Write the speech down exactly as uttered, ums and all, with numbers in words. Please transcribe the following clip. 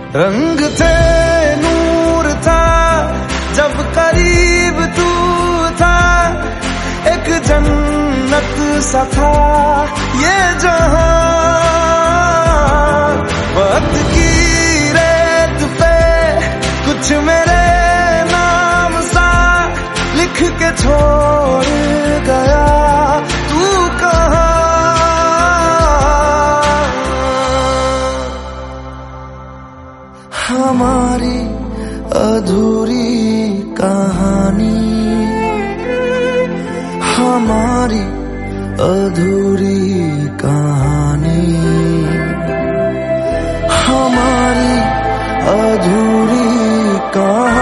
रंग थे नूर था जब करीब तू था, एक जन्नत सा था ये जहां। वक्त की रेत पे कुछ मेरे नाम सा लिख के छोड़ गया तू कहां। हमारी अधूरी कहानी, हमारी अधूरी कहानी, हमारी अधूरी कहानी।